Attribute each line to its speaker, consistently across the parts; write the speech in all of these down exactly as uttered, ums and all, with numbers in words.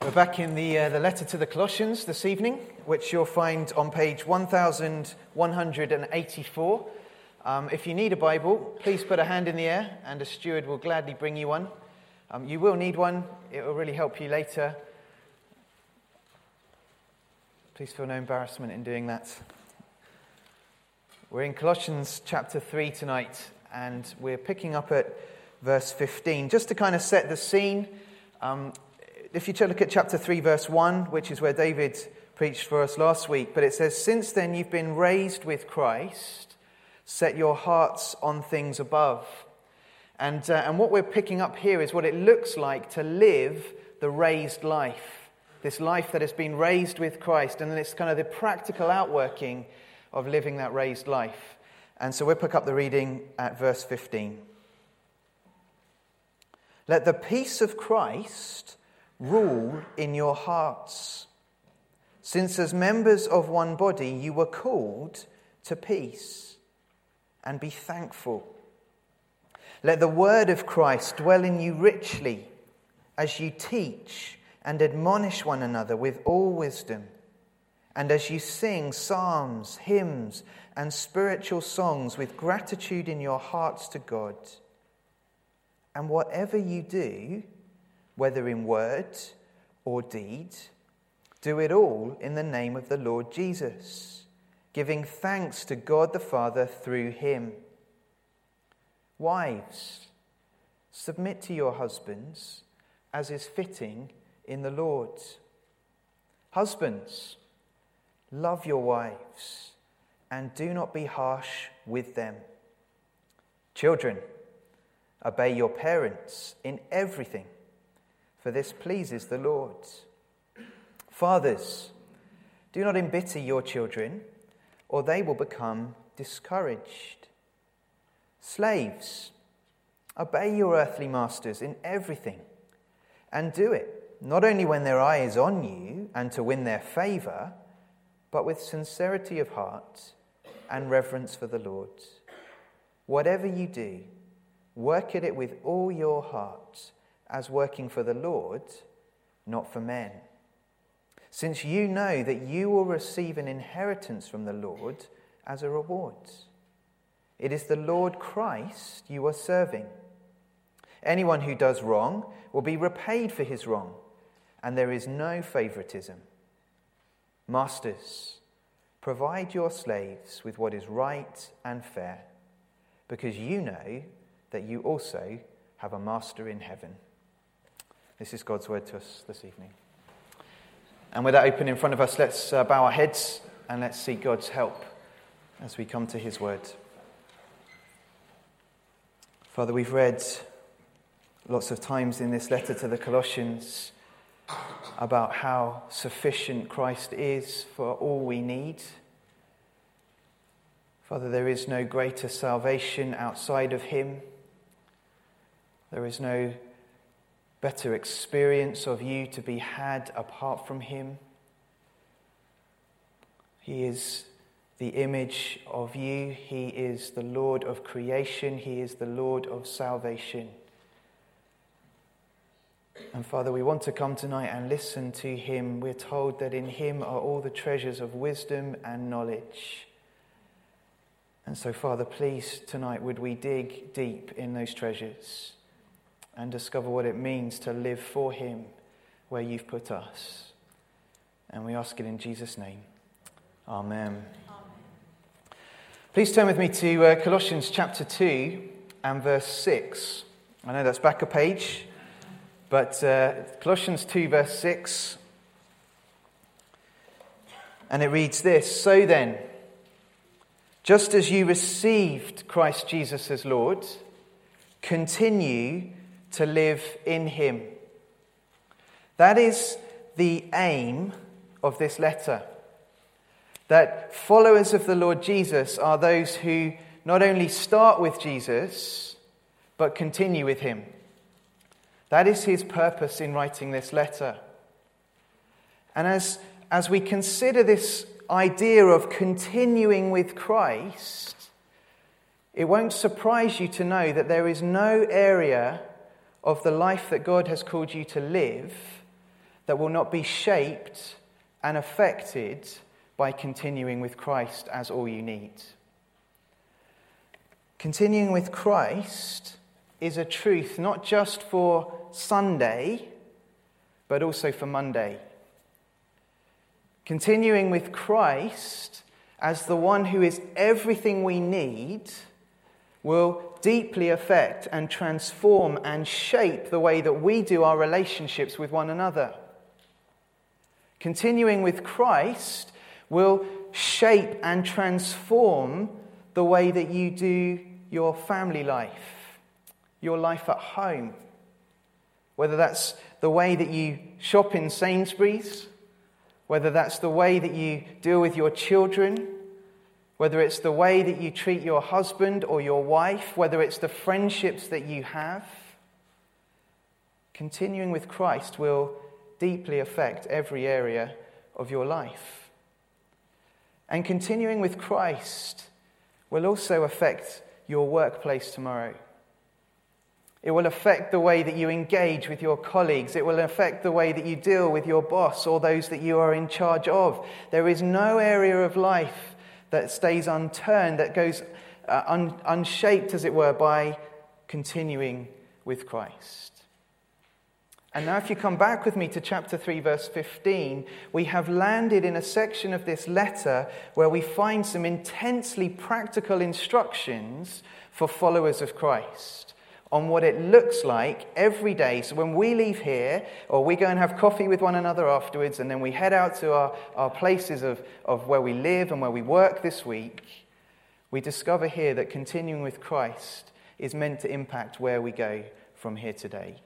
Speaker 1: We're back in the uh, the letter to the Colossians this evening, which you'll find on page one thousand one hundred eighty-four. Um, if you need a Bible, please put a hand in the air and a steward will gladly bring you one. Um, you will need one. It will really help you later. Please feel no embarrassment in doing that. We're in Colossians chapter three tonight, and we're picking up at verse fifteen. Just to kind of set the scene, um, if you look at chapter three, verse one, which is where David preached for us last week, but it says, "Since then you've been raised with Christ, set your hearts on things above." And, uh, and what we're picking up here is what it looks like to live the raised life, this life that has been raised with Christ, and then it's kind of the practical outworking of living that raised life. And so we'll pick up the reading at verse fifteen. "Let the peace of Christ rule in your hearts, since as members of one body you were called to peace, and be thankful. Let the word of Christ dwell in you richly, as you teach and admonish one another with all wisdom, and as you sing psalms, hymns, and spiritual songs with gratitude in your hearts to God. And whatever you do, whether in word or deed, do it all in the name of the Lord Jesus, giving thanks to God the Father through him. Wives, submit to your husbands as is fitting in the Lord. Husbands, love your wives and do not be harsh with them. Children, obey your parents in everything, for this pleases the Lord. Fathers, do not embitter your children, or they will become discouraged. Slaves, obey your earthly masters in everything, and do it, not only when their eye is on you and to win their favor, but with sincerity of heart and reverence for the Lord. Whatever you do, work at it with all your heart, as working for the Lord, not for men, since you know that you will receive an inheritance from the Lord as a reward. It is the Lord Christ you are serving. Anyone who does wrong will be repaid for his wrong, and there is no favoritism. Masters, provide your slaves with what is right and fair, because you know that you also have a master in heaven." This is God's word to us this evening. And with that open in front of us, let's uh, bow our heads and let's seek God's help as we come to his word. Father, we've read lots of times in this letter to the Colossians about how sufficient Christ is for all we need. Father, there is no greater salvation outside of him. There is no better experience of you to be had apart from him. He is the image of you. He is the Lord of creation. He is the Lord of salvation. And Father, we want to come tonight and listen to him. We're told that in him are all the treasures of wisdom and knowledge. And so, Father, please, tonight would we dig deep in those treasures and discover what it means to live for him where you've put us. And we ask it in Jesus' name. Amen. Amen. Please turn with me to uh, Colossians chapter two and verse six. I know that's back a page, but uh, Colossians two verse six. And it reads this: "So then, just as you received Christ Jesus as Lord, continue to live in him." That is the aim of this letter. That followers of the Lord Jesus are those who not only start with Jesus, but continue with him. That is his purpose in writing this letter. And as, as we consider this idea of continuing with Christ, it won't surprise you to know that there is no area of the life that God has called you to live that will not be shaped and affected by continuing with Christ as all you need. Continuing with Christ is a truth not just for Sunday, but also for Monday. Continuing with Christ as the one who is everything we need will deeply affect and transform and shape the way that we do our relationships with one another. Continuing with Christ will shape and transform the way that you do your family life, your life at home. Whether that's the way that you shop in Sainsbury's, whether that's the way that you deal with your children, whether it's the way that you treat your husband or your wife, whether it's the friendships that you have, continuing with Christ will deeply affect every area of your life. And continuing with Christ will also affect your workplace tomorrow. It will affect the way that you engage with your colleagues. It will affect the way that you deal with your boss or those that you are in charge of. There is no area of life that stays unturned, that goes uh, un- unshaped, as it were, by continuing with Christ. And now if you come back with me to chapter three, verse fifteen, we have landed in a section of this letter where we find some intensely practical instructions for followers of Christ on what it looks like every day. So when we leave here, or we go and have coffee with one another afterwards, and then we head out to our, our places of, of where we live and where we work this week, we discover here that continuing with Christ is meant to impact where we go from here today.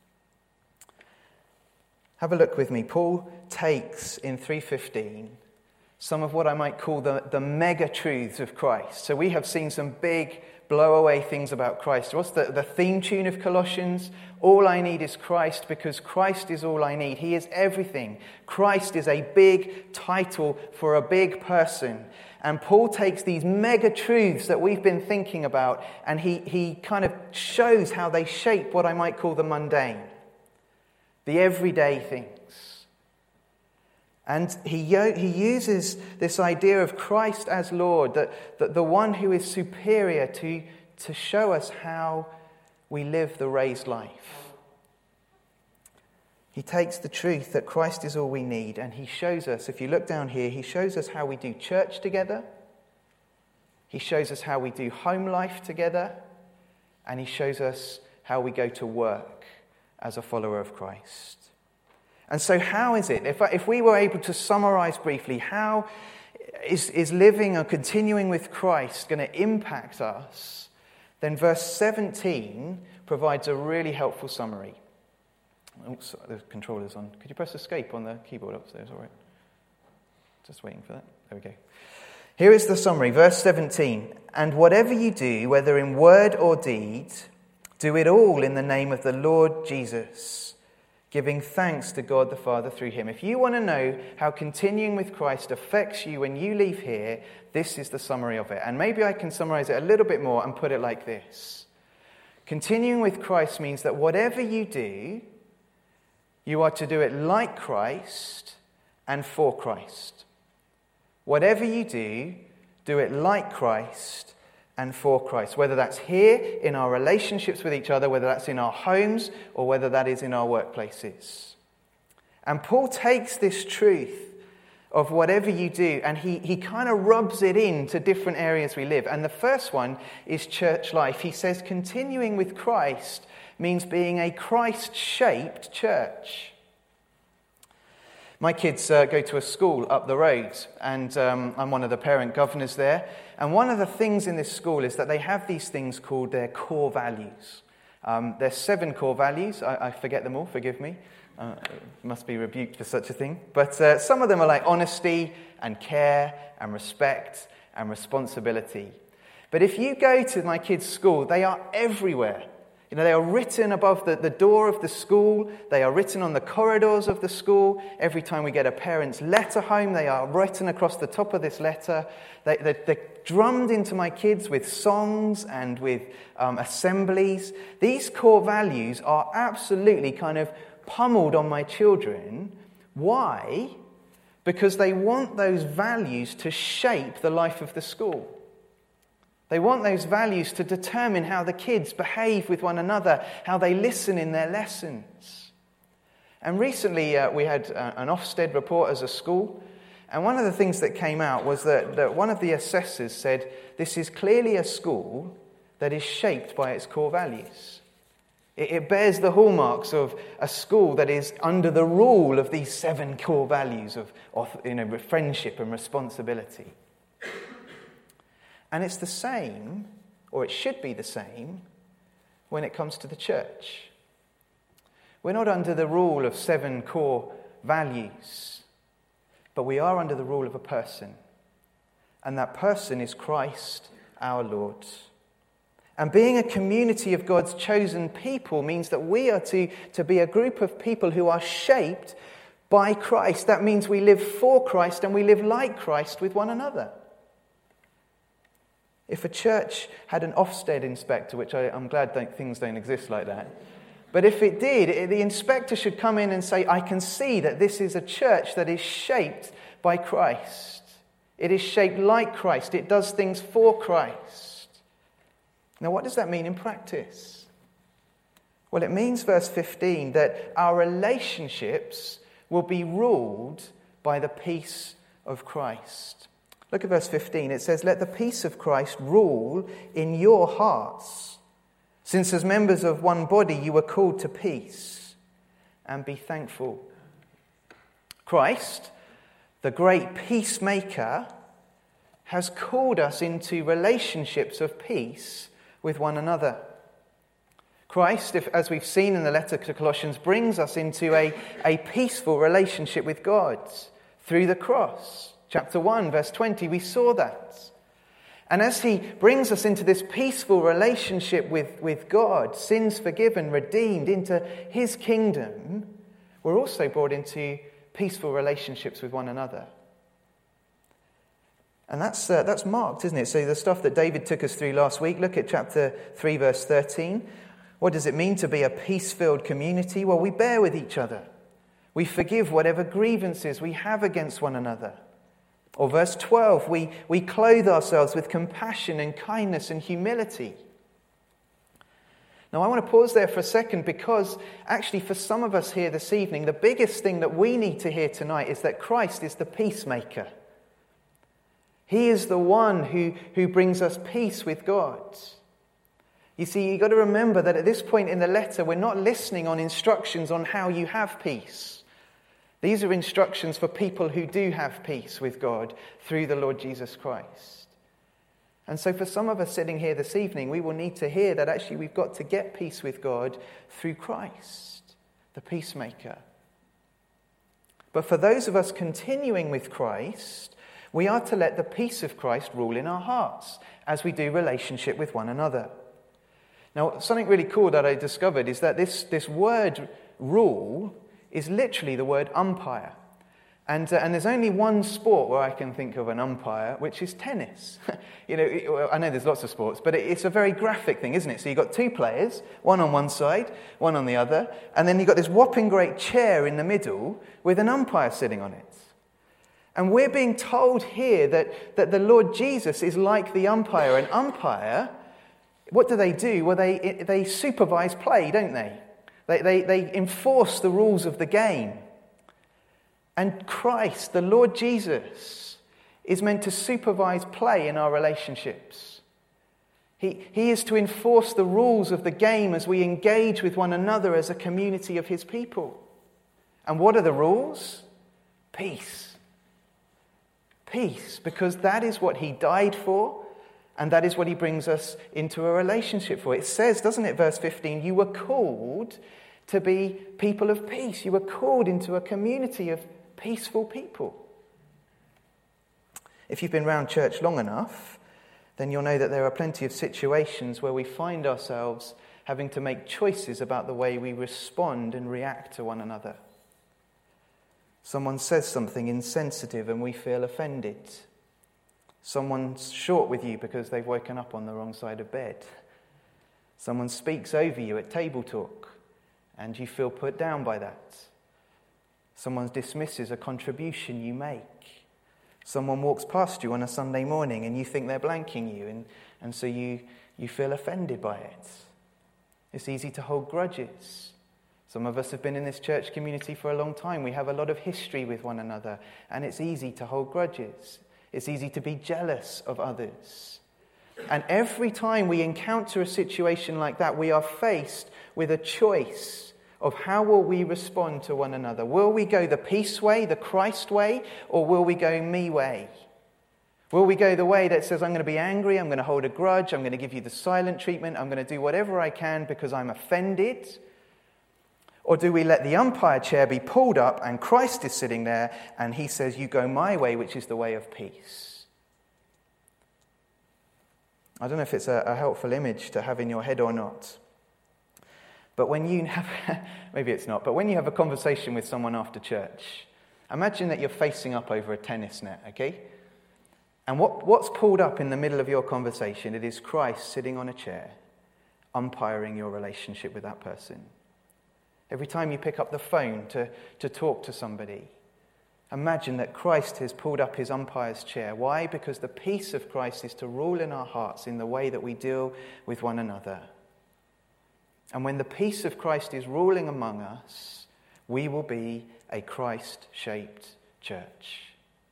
Speaker 1: Have a look with me. Paul takes in three fifteen some of what I might call the, the mega truths of Christ. So we have seen some big blow-away things about Christ. What's the, the theme tune of Colossians? All I need is Christ, because Christ is all I need. He is everything. Christ is a big title for a big person. And Paul takes these mega truths that we've been thinking about, and he, he kind of shows how they shape what I might call the mundane, the everyday things. And he, he uses this idea of Christ as Lord, that, that the one who is superior, to, to show us how we live the raised life. He takes the truth that Christ is all we need, and he shows us, if you look down here, he shows us how we do church together. He shows us how we do home life together. And he shows us how we go to work as a follower of Christ. And so how is it, if, if we were able to summarize briefly, how is, is living or continuing with Christ going to impact us? Then verse seventeen provides a really helpful summary. Oops, the controller's on. Could you press escape on the keyboard upstairs? All right. Just waiting for that. There we go. Here is the summary, verse seventeen. And whatever you do, whether in word or deed, do it all in the name of the Lord Jesus, giving thanks to God the Father through him. If you want to know how continuing with Christ affects you when you leave here, this is the summary of it. And maybe I can summarize it a little bit more and put it like this. Continuing with Christ means that whatever you do, you are to do it like Christ and for Christ. Whatever you do, do it like Christ and for Christ. Whether that's here in our relationships with each other, whether that's in our homes, or whether that is in our workplaces. And Paul takes this truth of whatever you do, and he, he kind of rubs it into different areas we live. And the first one is church life. He says continuing with Christ means being a Christ-shaped church. My kids uh, go to a school up the road, and um, I'm one of the parent governors there. And one of the things in this school is that they have these things called their core values. Um, there's seven core values. I, I forget them all, forgive me. Uh, must be rebuked for such a thing. But uh, some of them are like honesty and care and respect and responsibility. But if you go to my kids' school, they are everywhere. You know, they are written above the, the door of the school. They are written on the corridors of the school. Every time we get a parent's letter home, they are written across the top of this letter. They, they, they're drummed into my kids with songs and with um, assemblies. These core values are absolutely kind of pummeled on my children. Why? Because they want those values to shape the life of the school. They want those values to determine how the kids behave with one another, how they listen in their lessons. And recently uh, we had uh, an Ofsted report as a school, and one of the things that came out was that, that one of the assessors said, this is clearly a school that is shaped by its core values. It, it bears the hallmarks of a school that is under the rule of these seven core values of, of you know, friendship and responsibility. And it's the same, or it should be the same, when it comes to the church. We're not under the rule of seven core values, but we are under the rule of a person. And that person is Christ our Lord. And being a community of God's chosen people means that we are to, to be a group of people who are shaped by Christ. That means we live for Christ and we live like Christ with one another. If a church had an Ofsted inspector, which I, I'm glad don't, things don't exist like that, but if it did, it, the inspector should come in and say, I can see that this is a church that is shaped by Christ. It is shaped like Christ. It does things for Christ. Now, what does that mean in practice? Well, it means, verse fifteen, that our relationships will be ruled by the peace of Christ. Look at verse fifteen. It says, let the peace of Christ rule in your hearts, since as members of one body you were called to peace, and be thankful. Christ, the great peacemaker, has called us into relationships of peace with one another. Christ, if, as we've seen in the letter to Colossians, brings us into a, a peaceful relationship with God through the cross. Chapter one, verse twenty, we saw that. And as he brings us into this peaceful relationship with, with God, sins forgiven, redeemed into his kingdom, we're also brought into peaceful relationships with one another. And that's uh, that's marked, isn't it? So the stuff that David took us through last week, look at chapter three, verse thirteen. What does it mean to be a peace-filled community? Well, we bear with each other. We forgive whatever grievances we have against one another. Or verse twelve, we, we clothe ourselves with compassion and kindness and humility. Now, I want to pause there for a second because actually for some of us here this evening, the biggest thing that we need to hear tonight is that Christ is the peacemaker. He is the one who, who brings us peace with God. You see, you've got to remember that at this point in the letter, we're not listening on instructions on how you have peace. These are instructions for people who do have peace with God through the Lord Jesus Christ. And so for some of us sitting here this evening, we will need to hear that actually we've got to get peace with God through Christ, the peacemaker. But for those of us continuing with Christ, we are to let the peace of Christ rule in our hearts as we do relationship with one another. Now, something really cool that I discovered is that this, this word rule is literally the word umpire. And, uh, and there's only one sport where I can think of an umpire, which is tennis. you know, it, well, I know there's lots of sports, but it, it's a very graphic thing, isn't it? So you've got two players, one on one side, one on the other, and then you've got this whopping great chair in the middle with an umpire sitting on it. And we're being told here that, that the Lord Jesus is like the umpire. An umpire, what do they do? Well, they, they supervise play, don't they? They, they, they enforce the rules of the game. And Christ, the Lord Jesus, is meant to supervise play in our relationships. He, he is to enforce the rules of the game as we engage with one another as a community of his people. And what are the rules? Peace. Peace, because that is what he died for, and that is what he brings us into a relationship for. It says, doesn't it, verse fifteen, you were called to be people of peace. You were called into a community of peaceful people. If you've been around church long enough, then you'll know that there are plenty of situations where we find ourselves having to make choices about the way we respond and react to one another. Someone says something insensitive and we feel offended. Someone's short with you because they've woken up on the wrong side of bed. Someone speaks over you at table talk and you feel put down by that. Someone dismisses a contribution you make. Someone walks past you on a Sunday morning and you think they're blanking you, and, and so you, you feel offended by it. It's easy to hold grudges. Some of us have been in this church community for a long time. We have a lot of history with one another, and it's easy to hold grudges. It's easy to be jealous of others. And every time we encounter a situation like that, we are faced with a choice of how will we respond to one another. Will we go the peace way, the Christ way, or will we go me way? Will we go the way that says, I'm going to be angry, I'm going to hold a grudge, I'm going to give you the silent treatment, I'm going to do whatever I can because I'm offended? Or do we let the umpire chair be pulled up and Christ is sitting there and he says, you go my way, which is the way of peace? I don't know if it's a, a helpful image to have in your head or not. But when you have, maybe it's not, but when you have a conversation with someone after church, imagine that you're facing up over a tennis net, okay? And what, what's pulled up in the middle of your conversation? It is Christ sitting on a chair, umpiring your relationship with that person. Every time you pick up the phone to, to talk to somebody, imagine that Christ has pulled up his umpire's chair. Why? Because the peace of Christ is to rule in our hearts in the way that we deal with one another. And when the peace of Christ is ruling among us, we will be a Christ-shaped church.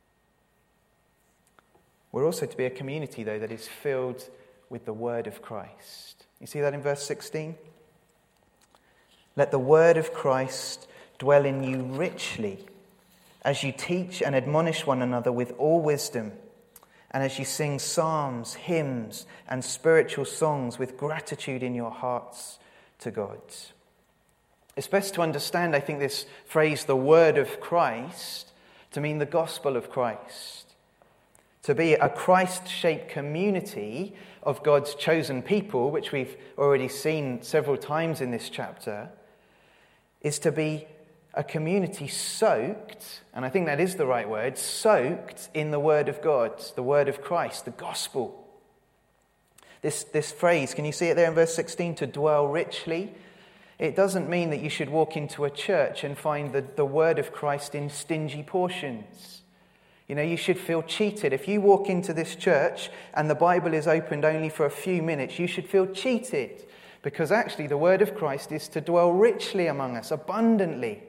Speaker 1: We're also to be a community, though, that is filled with the word of Christ. You see that in verse sixteen? Let the word of Christ dwell in you richly as you teach and admonish one another with all wisdom, and as you sing psalms, hymns, and spiritual songs with gratitude in your hearts to God. It's best to understand, I think, this phrase, the word of Christ, to mean the gospel of Christ. To be a Christ-shaped community of God's chosen people, which we've already seen several times in this chapter, is to be a community soaked, and I think that is the right word, soaked in the word of God, the word of Christ, the gospel. This, this phrase, can you see it there in verse sixteen, to dwell richly? It doesn't mean that you should walk into a church and find the, the word of Christ in stingy portions. You know, you should feel cheated. If you walk into this church and the Bible is opened only for a few minutes, you should feel cheated. Because actually the word of Christ is to dwell richly among us, abundantly.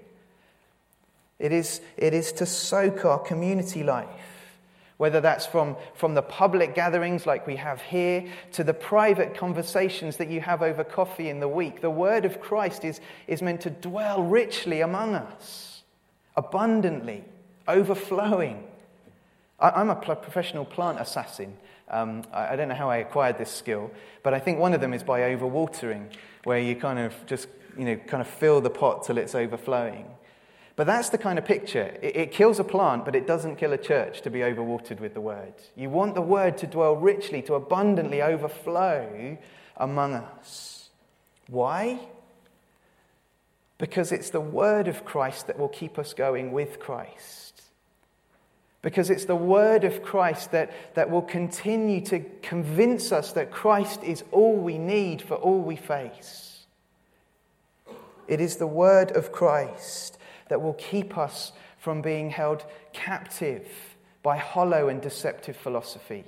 Speaker 1: It is, it is to soak our community life. Whether that's from, from the public gatherings like we have here, to the private conversations that you have over coffee in the week. The word of Christ is, is meant to dwell richly among us, abundantly, overflowing. I, I'm a pl- professional plant assassin. Um, I, I don't know how I acquired this skill, but I think one of them is by overwatering, where you kind of just, you know, kind of fill the pot till it's overflowing. But that's the kind of picture. It, it kills a plant, but it doesn't kill a church to be overwatered with the word. You want the word to dwell richly, to abundantly overflow among us. Why? Because it's the word of Christ that will keep us going with Christ. Because it's the word of Christ that, that will continue to convince us that Christ is all we need for all we face. It is the word of Christ that will keep us from being held captive by hollow and deceptive philosophy.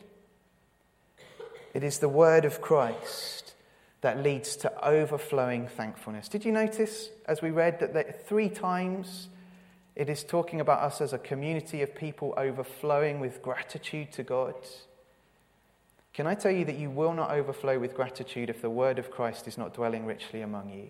Speaker 1: It is the word of Christ that leads to overflowing thankfulness. Did you notice, as we read, that there, three times it is talking about us as a community of people overflowing with gratitude to God? Can I tell you that you will not overflow with gratitude if the word of Christ is not dwelling richly among you?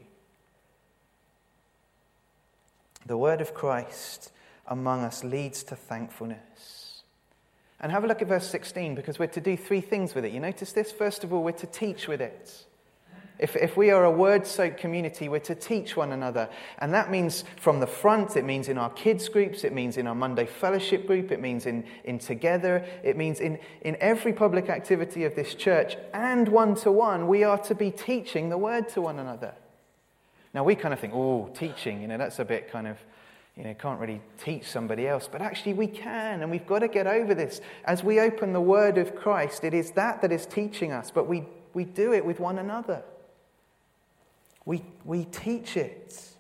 Speaker 1: The word of Christ among us leads to thankfulness. And have a look at verse sixteen, because we're to do three things with it. You notice this? First of all, we're to teach with it. If, if we are a word-soaked community, we're to teach one another. And that means from the front, it means in our kids' groups, it means in our Monday fellowship group, it means in, in together, it means in, in every public activity of this church, and one-to-one, we are to be teaching the word to one another. Now, we kind of think, oh, teaching, you know, that's a bit kind of, you know, can't really teach somebody else. But actually we can, and we've got to get over this. As we open the word of Christ, it is that that is teaching us, but we, we do it with one another. We, we teach it.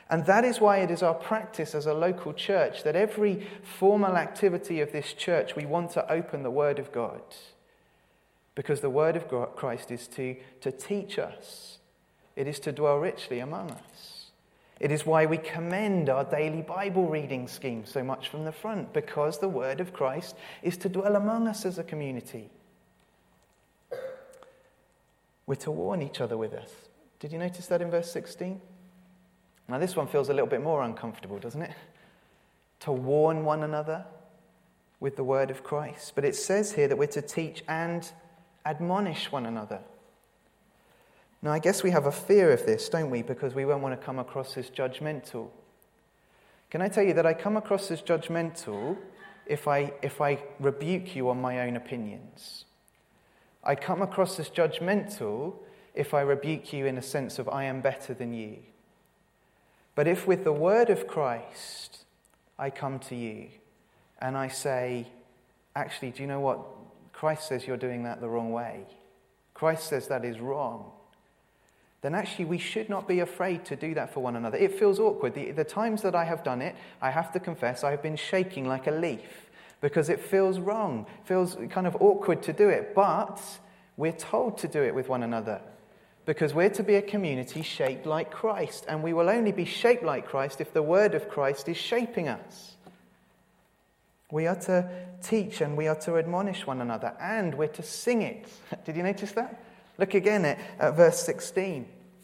Speaker 1: And that is why it is our practice as a local church that every formal activity of this church, we want to open the Word of God. Because the Word of Christ is to, to teach us. It is to dwell richly among us. It is why we commend our daily Bible reading scheme so much from the front, because the Word of Christ is to dwell among us as a community. We're to warn each other with us. Did you notice that in verse sixteen? Now this one feels a little bit more uncomfortable, doesn't it? To warn one another with the Word of Christ. But it says here that we're to teach and admonish one another. Now, I guess we have a fear of this, don't we? Because we won't want to come across as judgmental. Can I tell you that I come across as judgmental if I, if I rebuke you on my own opinions? I come across as judgmental if I rebuke you in a sense of I am better than you. But if with the Word of Christ I come to you and I say, actually, do you know what? Christ says you're doing that the wrong way. Christ says that is wrong. Then actually we should not be afraid to do that for one another. It feels awkward. The, the times that I have done it, I have to confess, I have been shaking like a leaf because it feels wrong. It feels kind of awkward to do it. But we're told to do it with one another because we're to be a community shaped like Christ. And we will only be shaped like Christ if the Word of Christ is shaping us. We are to teach and we are to admonish one another, and we're to sing it. Did you notice that? Look again at, at verse sixteen.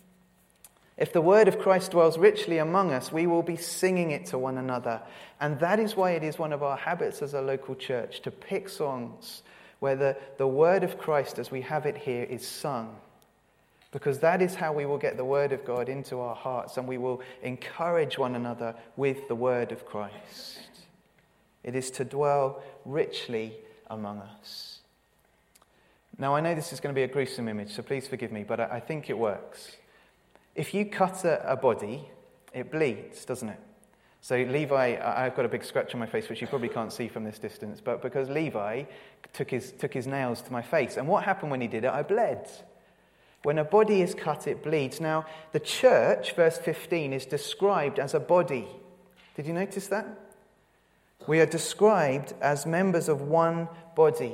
Speaker 1: If the word of Christ dwells richly among us, we will be singing it to one another. And that is why it is one of our habits as a local church to pick songs where the, the word of Christ, as we have it here, is sung. Because that is how we will get the word of God into our hearts, and we will encourage one another with the word of Christ. It is to dwell richly among us. Now, I know this is going to be a gruesome image, so please forgive me, but I think it works. If you cut a, a body, it bleeds, doesn't it? So Levi, I've got a big scratch on my face, which you probably can't see from this distance, but because Levi took his, took his nails to my face. And what happened when he did it? I bled. When a body is cut, it bleeds. Now, the church, verse fifteen, is described as a body. Did you notice that? We are described as members of one body.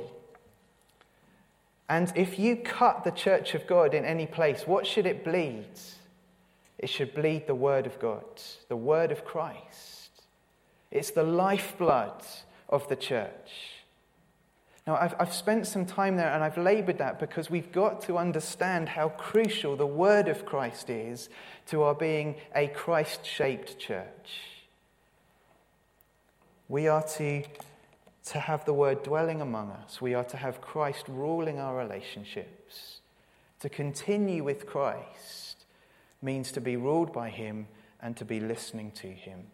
Speaker 1: And if you cut the church of God in any place, what should it bleed? It should bleed the word of God, the word of Christ. It's the lifeblood of the church. Now, I've, I've spent some time there and I've laboured that because we've got to understand how crucial the word of Christ is to our being a Christ-shaped church. We are to, to have the word dwelling among us. We are to have Christ ruling our relationships. To continue with Christ means to be ruled by him and to be listening to him.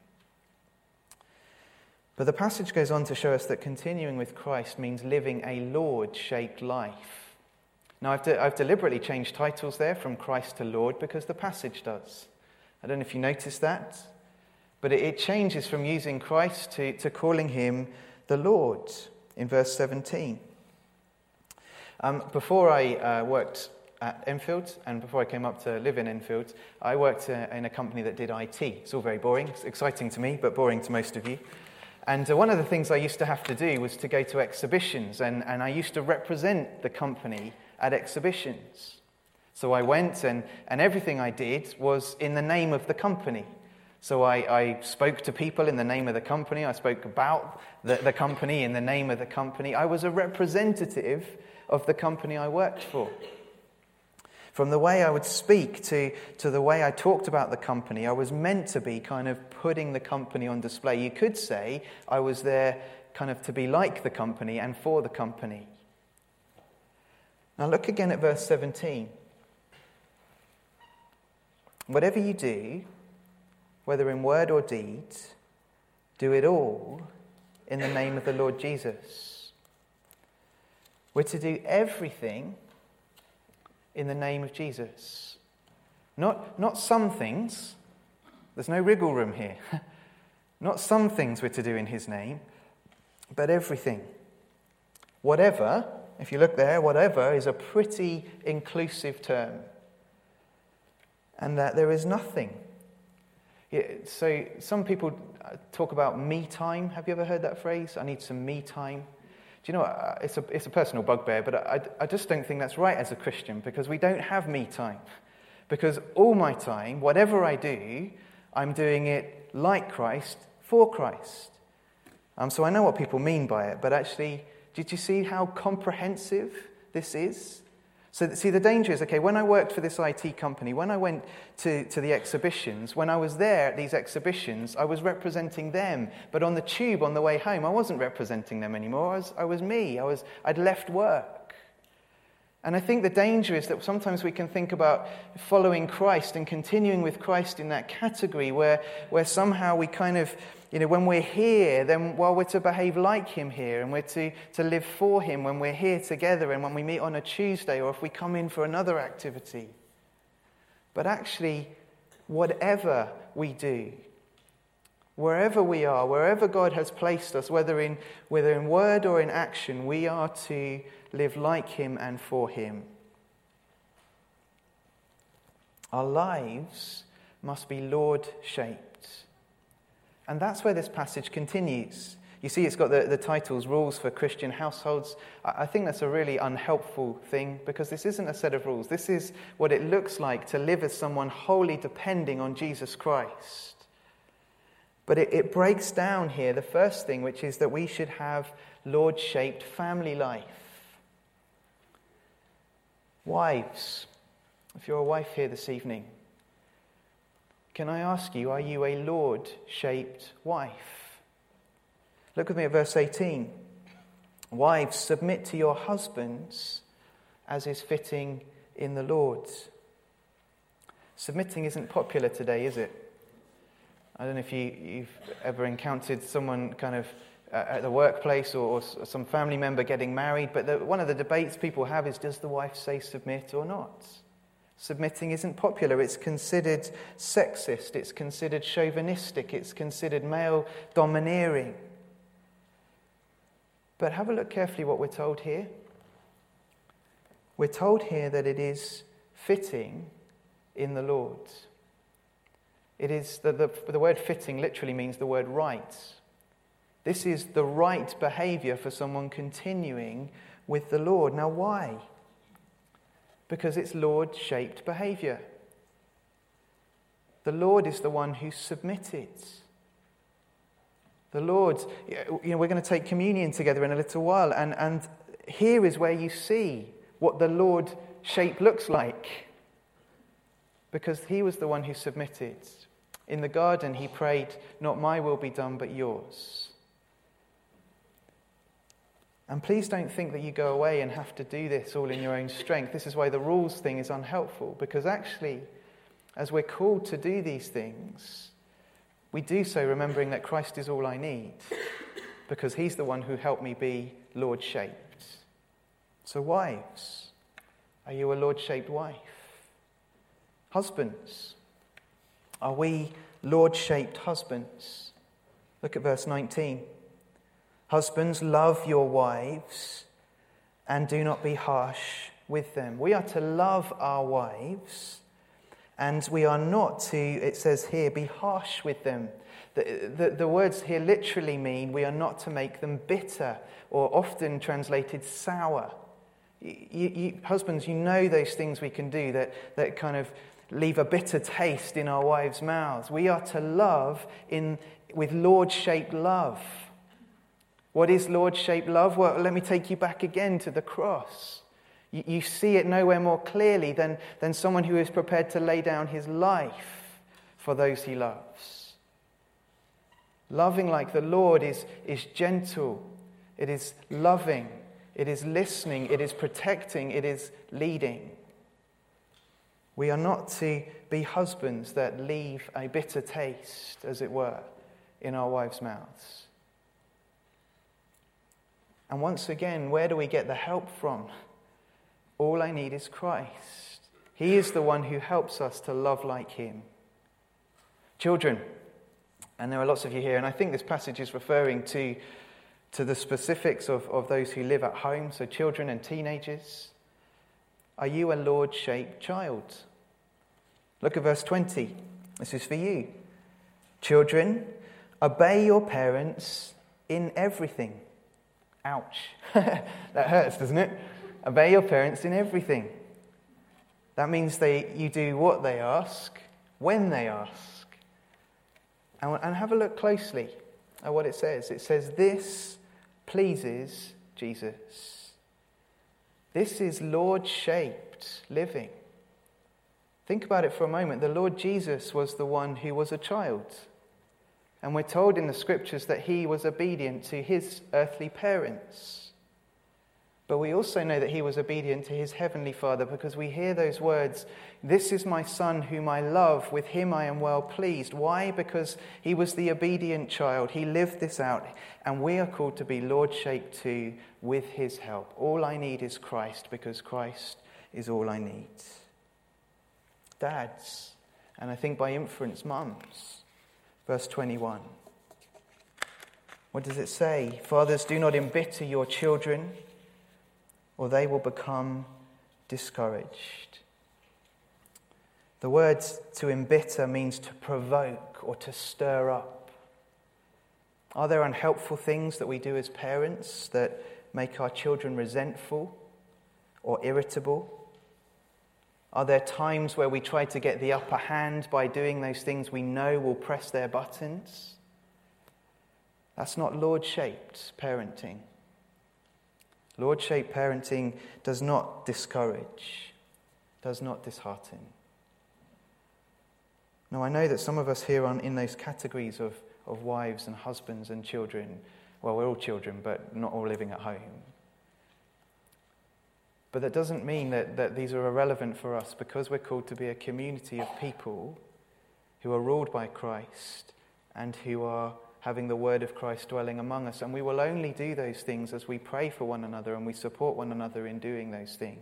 Speaker 1: But the passage goes on to show us that continuing with Christ means living a Lord-shaped life. Now, I've, de- I've deliberately changed titles there from Christ to Lord because the passage does. I don't know if you noticed that. But it changes from using Christ to, to calling him the Lord in verse seventeen. Um, before I uh, worked at Enfield, and before I came up to live in Enfield, I worked uh, in a company that did I T. It's all very boring. It's exciting to me, but boring to most of you. And uh, one of the things I used to have to do was to go to exhibitions, and, and I used to represent the company at exhibitions. So I went, and, and everything I did was in the name of the company. So I, I spoke to people in the name of the company. I spoke about the, the company in the name of the company. I was a representative of the company I worked for. From the way I would speak to, to the way I talked about the company, I was meant to be kind of putting the company on display. You could say I was there kind of to be like the company and for the company. Now look again at verse seventeen. Whatever you do, whether in word or deed, do it all in the name of the Lord Jesus. We're to do everything in the name of Jesus. Not, not some things. There's no wriggle room here. Not some things we're to do in his name, but everything. Whatever, if you look there, whatever is a pretty inclusive term. And that there is nothing. Yeah, so some people talk about me time. Have you ever heard that phrase? I need some me time. Do you know what? It's a, it's a personal bugbear, but I, I just don't think that's right as a Christian, because we don't have me time. Because all my time, whatever I do, I'm doing it like Christ, for Christ. Um, so I know what people mean by it, but actually, did you see how comprehensive this is? So, see, the danger is, okay, when I worked for this I T company, when I went to, to the exhibitions, when I was there at these exhibitions, I was representing them. But on the tube on the way home, I wasn't representing them anymore. I was, I was me. I was, I'd left work. And I think the danger is that sometimes we can think about following Christ and continuing with Christ in that category where, where somehow we kind of, you know, when we're here, then, well, we're to behave like him here, and we're to, to live for him when we're here together and when we meet on a Tuesday, or if we come in for another activity. But actually, whatever we do, wherever we are, wherever God has placed us, whether in, whether in word or in action, we are to live like him and for him. Our lives must be Lord-shaped. And that's where this passage continues. You see, it's got the, the titles, Rules for Christian Households. I think that's a really unhelpful thing, because this isn't a set of rules. This is what it looks like to live as someone wholly depending on Jesus Christ. But it, it breaks down here the first thing, which is that we should have Lord-shaped family life. Wives, if you're a wife here this evening, can I ask you, are you a Lord-shaped wife? Look with me at verse eighteen. Wives, submit to your husbands as is fitting in the Lord. Submitting isn't popular today, is it? I don't know if you, you've ever encountered someone kind of uh, at the workplace, or, or some family member getting married, but the, one of the debates people have is, does the wife say submit or not? Submitting isn't popular. It's considered sexist. It's considered chauvinistic. It's considered male domineering. But have a look carefully what we're told here. We're told here that it is fitting in the Lord. It is the, the, the word fitting literally means the word right. This is the right behavior for someone continuing with the Lord. Now, why? Because it's Lord-shaped behavior. The Lord is the one who submitted. The Lord, you know, we're going to take communion together in a little while, and, and here is where you see what the Lord shape looks like. Because he was the one who submitted. In the garden, he prayed, not my will be done, but yours. And please don't think that you go away and have to do this all in your own strength. This is why the rules thing is unhelpful, because actually, as we're called to do these things, we do so remembering that Christ is all I need, because he's the one who helped me be Lord-shaped. So wives, are you a Lord-shaped wife? Husbands, are we Lord-shaped husbands? Look at verse nineteen. Husbands, love your wives and do not be harsh with them. We are to love our wives, and we are not to, it says here, be harsh with them. The, the, the words here literally mean we are not to make them bitter, or often translated sour. You, you, husbands, you know those things we can do that, that kind of leave a bitter taste in our wives' mouths. We are to love in with Lord-shaped love. What is Lord-shaped love? Well, let me take you back again to the cross. You, you see it nowhere more clearly than, than someone who is prepared to lay down his life for those he loves. Loving like the Lord is, is gentle. It is loving. It is listening. It is protecting. It is leading. We are not to be husbands that leave a bitter taste, as it were, in our wives' mouths. And once again, where do we get the help from? All I need is Christ. He is the one who helps us to love like him. Children, and there are lots of you here, and I think this passage is referring to, to the specifics of, of those who live at home, so children and teenagers. Are you a Lord-shaped child? Look at verse twenty. This is for you. Children, obey your parents in everything. Ouch. That hurts, doesn't it? Obey your parents in everything. That means they you do what they ask, when they ask. And, and have a look closely at what it says. It says, this pleases Jesus. This is Lord-shaped living. Think about it for a moment. The Lord Jesus was the one who was a child. And we're told in the scriptures that he was obedient to his earthly parents. But we also know that he was obedient to his heavenly Father, because we hear those words, this is my son whom I love, with him I am well pleased. Why? Because he was the obedient child. He lived this out. And we are called to be Lord-shaped too, with his help. All I need is Christ, because Christ is all I need. Dads, and I think by inference mums. Verse twenty-one. What does it say? Fathers, do not embitter your children, or they will become discouraged. The word to embitter means to provoke or to stir up. Are there unhelpful things that we do as parents that make our children resentful or irritable? Are there times where we try to get the upper hand by doing those things we know will press their buttons? That's not Lord-shaped parenting. Lord-shaped parenting does not discourage, does not dishearten. Now, I know that some of us here are in those categories of, of wives and husbands and children. Well, we're all children, but not all living at home. But that doesn't mean that, that these are irrelevant for us, because we're called to be a community of people who are ruled by Christ and who are having the word of Christ dwelling among us. And we will only do those things as we pray for one another and we support one another in doing those things.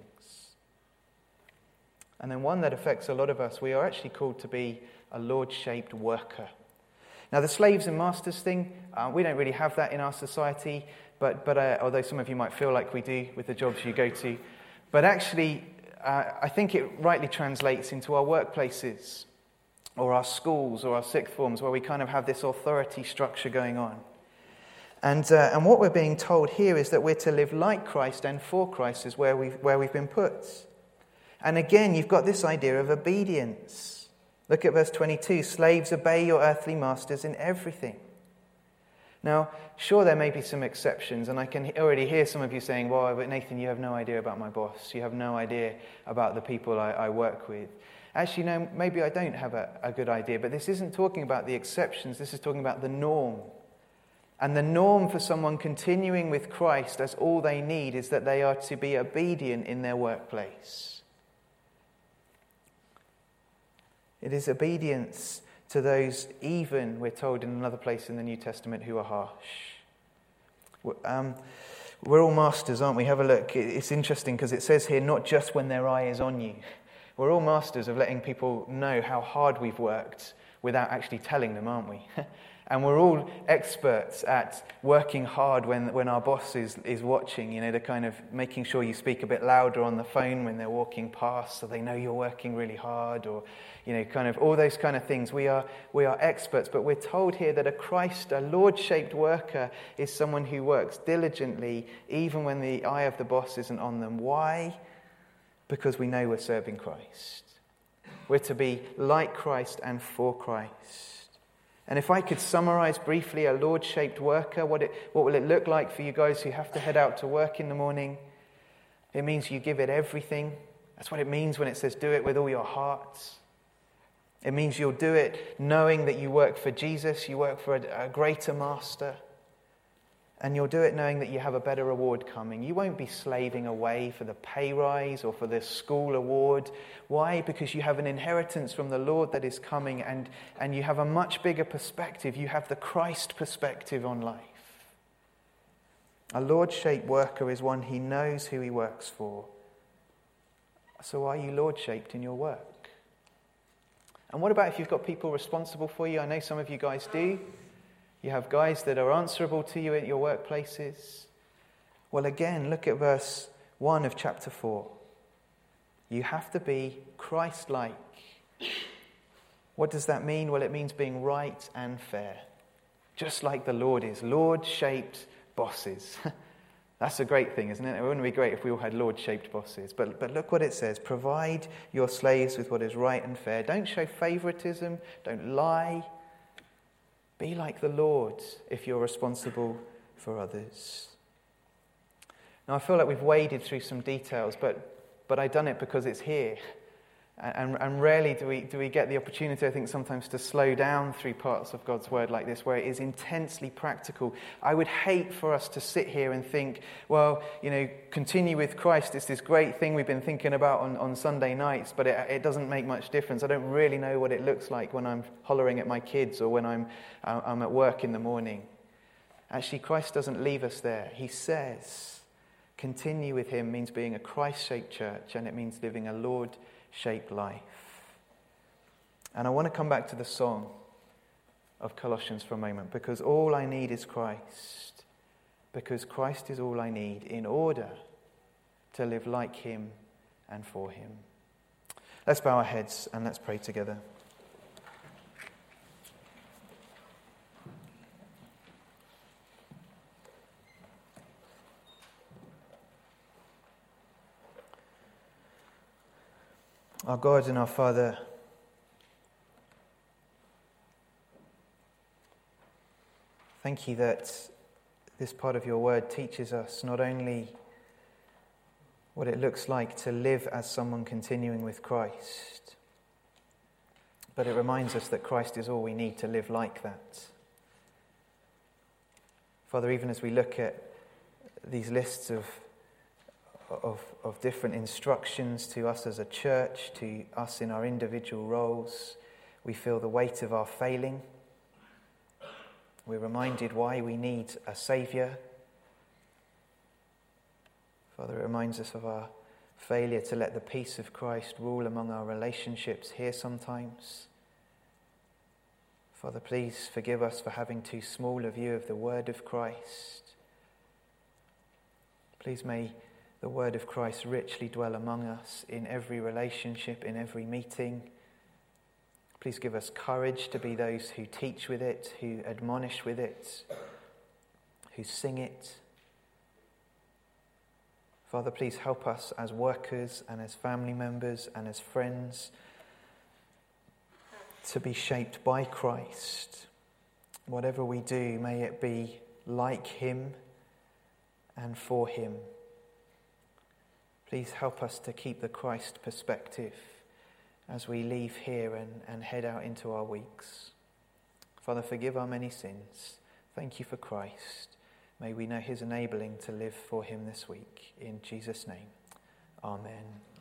Speaker 1: And then one that affects a lot of us, we are actually called to be a Lord-shaped worker. Now, the slaves and masters thing, uh, we don't really have that in our society, but, but uh, although some of you might feel like we do with the jobs you go to. But actually, uh, I think it rightly translates into our workplaces or our schools or our sixth forms, where we kind of have this authority structure going on. And uh, and what we're being told here is that we're to live like Christ and for Christ is where we've, where we've been put. And again, you've got this idea of obedience. Look at verse twenty-two. Slaves, obey your earthly masters in everything. Now, sure, there may be some exceptions, and I can already hear some of you saying, well, but Nathan, you have no idea about my boss. You have no idea about the people I, I work with. Actually, no, maybe I don't have a, a good idea, but this isn't talking about the exceptions. This is talking about the norm. And the norm for someone continuing with Christ as all they need is that they are to be obedient in their workplace. It is obedience to those, even, we're told in another place in the New Testament, who are harsh. Um, we're all masters, aren't we? Have a look. It's interesting because it says here, not just when their eye is on you. We're all masters of letting people know how hard we've worked without actually telling them, aren't we? And we're all experts at working hard when, when our boss is, is watching, you know, to kind of making sure you speak a bit louder on the phone when they're walking past so they know you're working really hard, or, you know, kind of all those kind of things. We are we are experts, but we're told here that a Christ, a Lord-shaped worker, is someone who works diligently even when the eye of the boss isn't on them. Why? Because we know we're serving Christ. We're to be like Christ and for Christ. And if I could summarize briefly a Lord-shaped worker, what it, what will it look like for you guys who have to head out to work in the morning? It means you give it everything. That's what it means when it says do it with all your hearts. It means you'll do it knowing that you work for Jesus, you work for a, a greater master. And you'll do it knowing that you have a better reward coming. You won't be slaving away for the pay rise or for the school award. Why? Because you have an inheritance from the Lord that is coming, and, and you have a much bigger perspective. You have the Christ perspective on life. A Lord-shaped worker is one he knows who he works for. So are you Lord-shaped in your work? And what about if you've got people responsible for you? I know some of you guys do. You have guys that are answerable to you at your workplaces. Well, again, look at verse one of chapter four. You have to be Christ-like. What does that mean? Well, it means being right and fair, just like the Lord is. Lord-shaped bosses. That's a great thing, isn't it? It wouldn't be great if we all had Lord-shaped bosses. But, but look what it says. Provide your slaves with what is right and fair. Don't show favoritism. Don't lie. Be like the Lord if you're responsible for others. Now, I feel like we've waded through some details, but, but I've done it because it's here. And, and rarely do we do we get the opportunity, I think, sometimes to slow down through parts of God's word like this, where it is intensely practical. I would hate for us to sit here and think, well, you know, continue with Christ. It's this great thing we've been thinking about on, on Sunday nights, but it, it doesn't make much difference. I don't really know what it looks like when I'm hollering at my kids or when I'm I'm at work in the morning. Actually, Christ doesn't leave us there. He says, continue with him means being a Christ-shaped church, and it means living a Lord shaped life. And I want to come back to the song of Colossians for a moment, because all I need is Christ, because Christ is all I need in order to live like him and for him. Let's bow our heads and let's pray together. Our God and our Father, thank you that this part of your word teaches us not only what it looks like to live as someone continuing with Christ, but it reminds us that Christ is all we need to live like that. Father, even as we look at these lists of Of, of different instructions to us as a church, to us in our individual roles, we feel the weight of our failing. We're reminded why we need a Saviour. Father, it reminds us of our failure to let the peace of Christ rule among our relationships here sometimes. Father, please forgive us for having too small a view of the word of Christ. Please may the word of Christ richly dwell among us in every relationship, in every meeting. Please give us courage to be those who teach with it, who admonish with it, who sing it. Father, please help us as workers and as family members and as friends to be shaped by Christ. Whatever we do, may it be like him and for him. Please help us to keep the Christ perspective as we leave here and, and head out into our weeks. Father, forgive our many sins. Thank you for Christ. May we know his enabling to live for him this week. In Jesus' name, amen.